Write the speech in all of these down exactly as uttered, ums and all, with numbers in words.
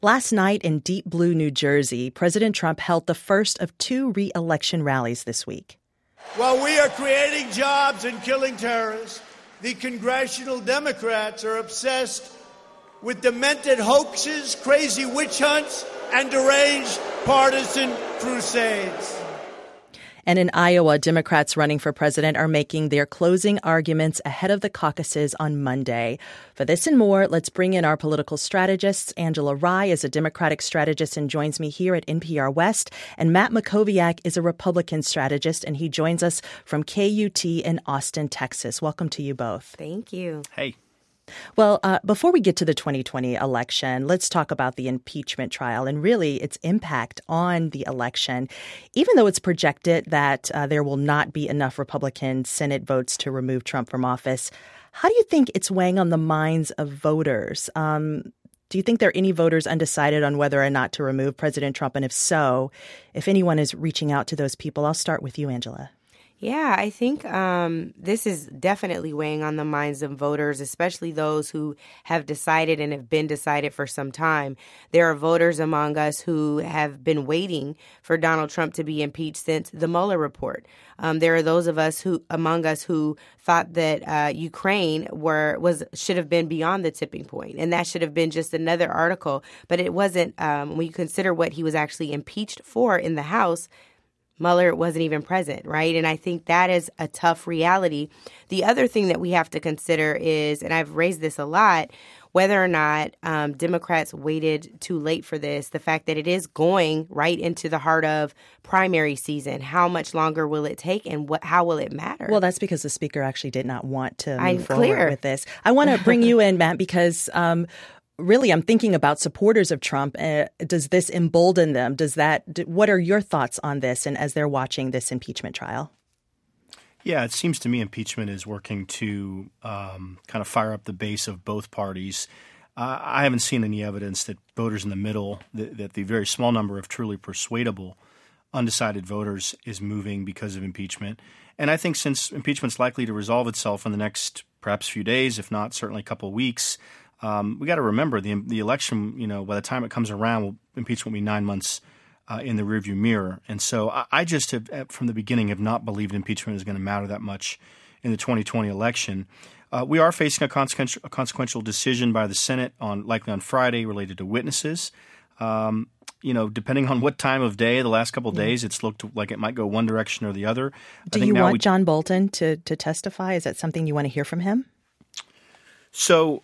Last night in Deep Blue, New Jersey, President Trump held the first of two re-election rallies this week. While we are creating jobs and killing terrorists, the congressional Democrats are obsessed with demented hoaxes, crazy witch hunts, and deranged partisan crusades. And in Iowa, Democrats running for president are making their closing arguments ahead of the caucuses on Monday. For this and more, let's bring in our political strategists. Angela Rye is a Democratic strategist and joins me here at N P R West. And Matt Mackowiak is a Republican strategist, and he joins us from K U T in Austin, Texas. Welcome to you both. Thank you. Hey. Well, uh, before we get to the twenty twenty election, let's talk about the impeachment trial and really its impact on the election. Even though it's projected that uh, there will not be enough Republican Senate votes to remove Trump from office, how do you think it's weighing on the minds of voters? Um, do you think there are any voters undecided on whether or not to remove President Trump? And if so, if anyone is reaching out to those people, I'll start with you, Angela. Yeah, I think um, this is definitely weighing on the minds of voters, especially those who have decided and have been decided for some time. There are voters among us who have been waiting for Donald Trump to be impeached since the Mueller report. Um, there are those of us who, among us, who thought that uh, Ukraine were was should have been beyond the tipping point, and that should have been just another article. But it wasn't. Um, when you consider what he was actually impeached for in the House, Mueller wasn't even present, right? And I think that is a tough reality. The other thing that we have to consider is, and I've raised this a lot, whether or not um, Democrats waited too late for this, the fact that it is going right into the heart of primary season. How much longer will it take, and what? How will it matter? Well, that's because the speaker actually did not want to move I'm forward clear. with this. I want to bring you in, Matt, because um, really, I'm thinking about supporters of Trump. Uh, does this embolden them? Does that? What are your thoughts on this? And as they're watching this impeachment trial, yeah, it seems to me impeachment is working to um, kind of fire up the base of both parties. Uh, I haven't seen any evidence that voters in the middle, that, that the very small number of truly persuadable, undecided voters is moving because of impeachment. And I think since impeachment's likely to resolve itself in the next perhaps few days, if not certainly a couple of weeks. Um, we got to remember the the election, you know, by the time it comes around, will, impeachment will be nine months uh, in the rearview mirror. And so I, I just have, from the beginning, have not believed impeachment is going to matter that much in the twenty twenty election. Uh, we are facing a consequential, a consequential decision by the Senate on likely on Friday related to witnesses. Um, you know, depending on what time of day, the last couple of days, it's looked like it might go one direction or the other. Do I think you now want we, John Bolton to, to testify? Is that something you want to hear from him? So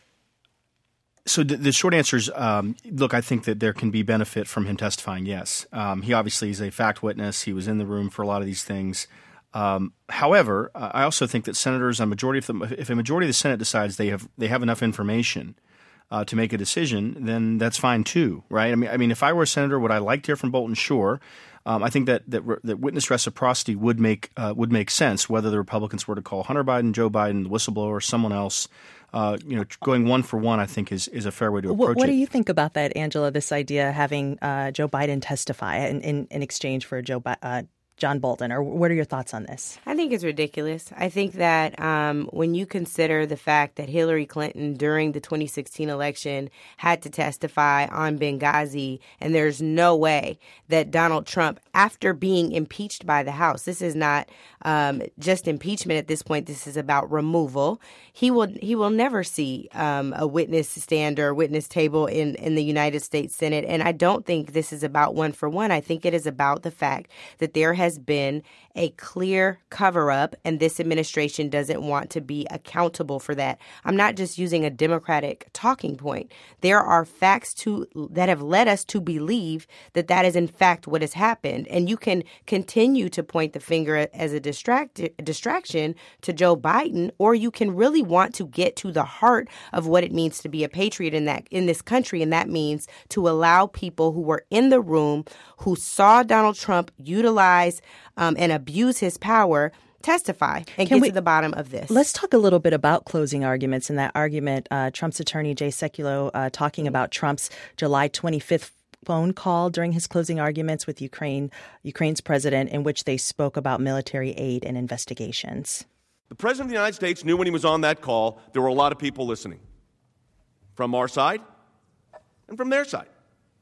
So the, the short answer is, um, look, I think that there can be benefit from him testifying, yes. Um, he obviously is a fact witness. He was in the room for a lot of these things. Um, however, uh, I also think that senators, a majority of them, if a majority of the Senate decides they have they have enough information uh, to make a decision, then that's fine too, right? I mean, I mean, if I were a senator, would I like to hear from Bolton? Sure. Um, I think that, that that witness reciprocity would make uh, would make sense, whether the Republicans were to call Hunter Biden, Joe Biden, the whistleblower, or someone else. Uh, you know, going one for one, I think, is, is a fair way to approach what, what it. What do you think about that, Angela, this idea of having uh, Joe Biden testify in, in, in exchange for Joe Bi- uh, John Bolton? Or what are your thoughts on this? I think it's ridiculous. I think that um, when you consider the fact that Hillary Clinton during the twenty sixteen election had to testify on Benghazi, and there's no way that Donald Trump, after being impeached by the House, this is not um, just impeachment at this point, this is about removal. He will he will never see um, a witness stand or witness table in, in the United States Senate. And I don't think this is about one for one. I think it is about the fact that there has has been a clear cover-up, and this administration doesn't want to be accountable for that. I'm not just using a Democratic talking point. There are facts to that have led us to believe that that is in fact what has happened. And you can continue to point the finger as a distract, distraction to Joe Biden, or you can really want to get to the heart of what it means to be a patriot in that in this country, and that means to allow people who were in the room, who saw Donald Trump utilize um, and abuse his power, testify and Can get we, to the bottom of this. Let's talk a little bit about closing arguments. In that argument, uh, Trump's attorney, Jay Sekulow, uh, talking mm-hmm. about Trump's July twenty-fifth phone call during his closing arguments with Ukraine, Ukraine's president, in which they spoke about military aid and investigations. The president of the United States knew when he was on that call there were a lot of people listening from our side and from their side.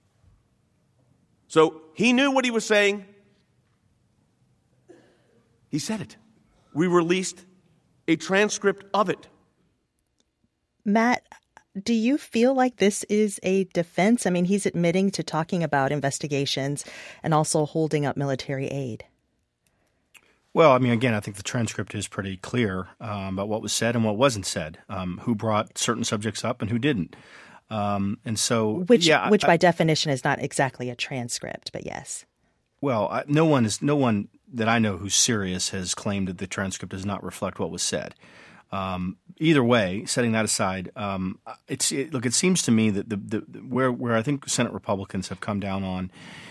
So he knew what he was saying. He said it. We released a transcript of it. Matt, do you feel like this is a defense? I mean, he's admitting to talking about investigations and also holding up military aid. Well, I mean, again, I think the transcript is pretty clear um, about what was said and what wasn't said, um, who brought certain subjects up and who didn't. Um, and so, which, yeah, which I, by definition is not exactly a transcript, but yes. Well, I, no one is no one that I know who's serious has claimed that the transcript does not reflect what was said. Um, either way, setting that aside, um, it's it, look. It seems to me that the, the where where I think Senate Republicans have come down on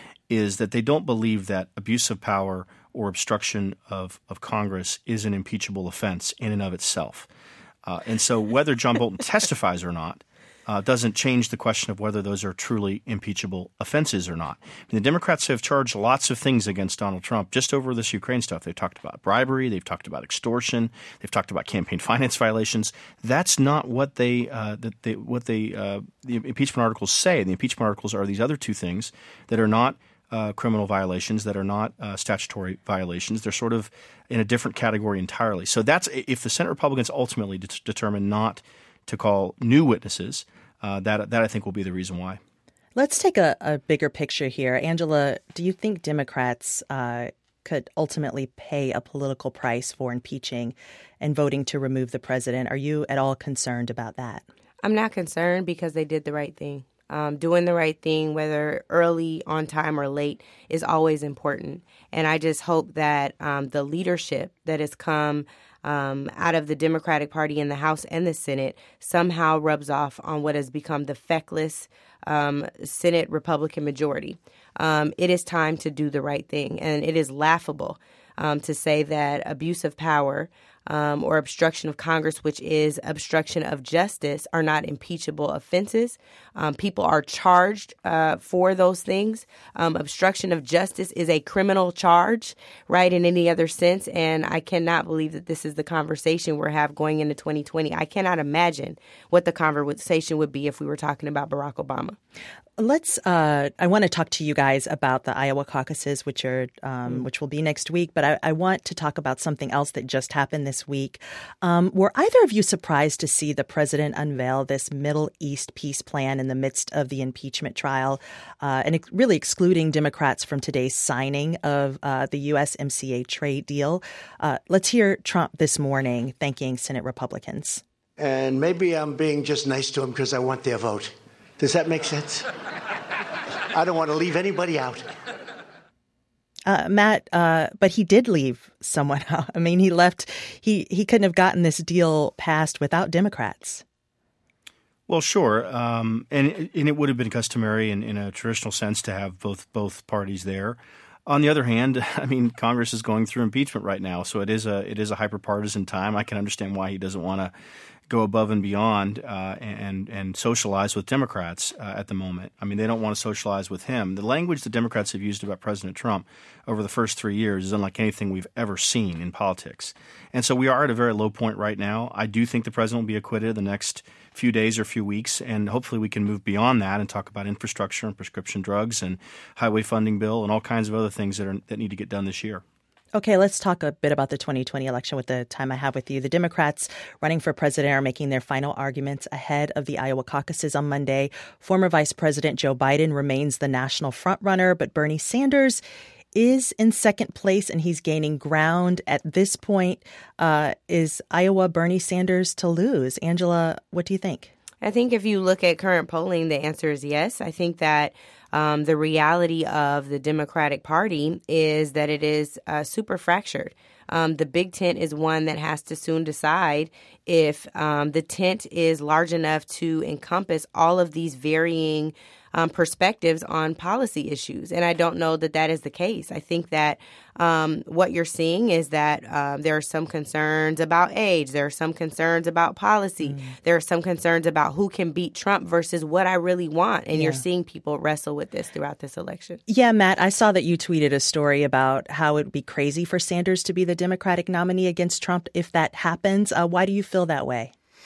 is that they don't believe that abuse of power or obstruction of, of Congress is an impeachable offense in and of itself. Uh, and so whether John Bolton testifies or not uh, doesn't change the question of whether those are truly impeachable offenses or not. I mean, the Democrats have charged lots of things against Donald Trump just over this Ukraine stuff. They've talked about bribery. They've talked about extortion. They've talked about campaign finance violations. That's not what they uh, that they what they uh, the impeachment articles say. The impeachment articles are these other two things that are not Uh, criminal violations, that are not uh, statutory violations. They're sort of in a different category entirely. So that's if the Senate Republicans ultimately de- determine not to call new witnesses, uh, that that I think will be the reason why. Let's take a, a bigger picture here. Angela, do you think Democrats uh, could ultimately pay a political price for impeaching and voting to remove the president? Are you at all concerned about that? I'm not concerned because they did the right thing. Um, doing the right thing, whether early, on time, or late, is always important. And I just hope that um, the leadership that has come um, out of the Democratic Party in the House and the Senate somehow rubs off on what has become the feckless um, Senate Republican majority. Um, it is time to do the right thing. And it is laughable um, to say that abuse of power Um, or obstruction of Congress, which is obstruction of justice, are not impeachable offenses. Um, people are charged uh, for those things. Um, obstruction of justice is a criminal charge, right, in any other sense. And I cannot believe that this is the conversation we're have going into twenty twenty. I cannot imagine what the conversation would be if we were talking about Barack Obama. Let's. Uh, I want to talk to you guys about the Iowa caucuses, which are um, mm. which will be next week. But I, I want to talk about something else that just happened this week. Um, were either of you surprised to see the president unveil this Middle East peace plan in the midst of the impeachment trial, uh, and ex- really excluding Democrats from today's signing of uh, the U S M C A trade deal? Uh, let's hear Trump this morning thanking Senate Republicans. And maybe I'm being just nice to them because I want their vote. Does that make sense? I don't want to leave anybody out. Uh, Matt, uh, but he did leave someone out. I mean, he left. He, he couldn't have gotten this deal passed without Democrats. Well, sure. Um, and, and it would have been customary in, in a traditional sense to have both both parties there. On the other hand, I mean, Congress is going through impeachment right now, so it is a it is a hyper-partisan time. I can understand why he doesn't want to go above and beyond uh, and and socialize with Democrats uh, at the moment. I mean, they don't want to socialize with him. The language the Democrats have used about President Trump over the first three years is unlike anything we've ever seen in politics. And so we are at a very low point right now. I do think the president will be acquitted the next few days or few weeks, and hopefully we can move beyond that and talk about infrastructure and prescription drugs and highway funding bill and all kinds of other things that are that need to get done this year. Okay, let's talk a bit about the twenty twenty election with the time I have with you. The Democrats running for president are making their final arguments ahead of the Iowa caucuses on Monday. Former Vice President Joe Biden remains the national frontrunner, but Bernie Sanders is in second place, and he's gaining ground at this point. Uh, is Iowa Bernie Sanders to lose? Angela, what do you think? I think if you look at current polling, the answer is yes. I think that um, the reality of the Democratic Party is that it is uh, super fractured. Um, the big tent is one that has to soon decide if um, the tent is large enough to encompass all of these varying Um, perspectives on policy issues. And I don't know that that is the case. I think that um, what you're seeing is that uh, there are some concerns about age. There are some concerns about policy. Mm. There are some concerns about who can beat Trump versus what I really want. And yeah. You're seeing people wrestle with this throughout this election. Yeah, Matt, I saw that you tweeted a story about how it would be crazy for Sanders to be the Democratic nominee against Trump if that happens. Uh, why do you feel that way?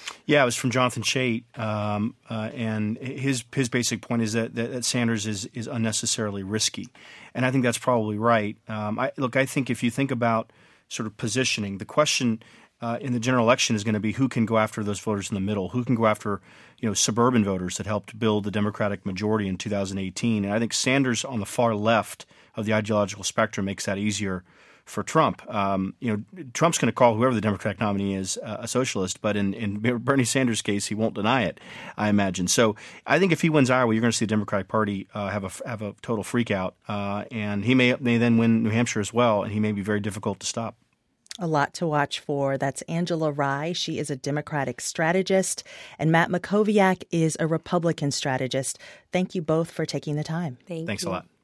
Yeah, it was from Jonathan Chait, um, uh, and his his basic point is that, that, that Sanders is is unnecessarily risky, and I think that's probably right. Um, I, look, I think if you think about sort of positioning, the question uh, in the general election is going to be who can go after those voters in the middle, who can go after you know suburban voters that helped build the Democratic majority in two thousand eighteen, and I think Sanders on the far left of the ideological spectrum makes that easier for Trump. Um, you know, Trump's going to call whoever the Democratic nominee is uh, a socialist, but in, in Bernie Sanders' case, he won't deny it, I imagine. So I think if he wins Iowa, you're going to see the Democratic Party uh, have a have a total freak out, uh, and he may may then win New Hampshire as well, and he may be very difficult to stop. A lot to watch for. That's Angela Rye. She is a Democratic strategist, and Matt Mackowiak is a Republican strategist. Thank you both for taking the time. Thank Thanks you. a lot.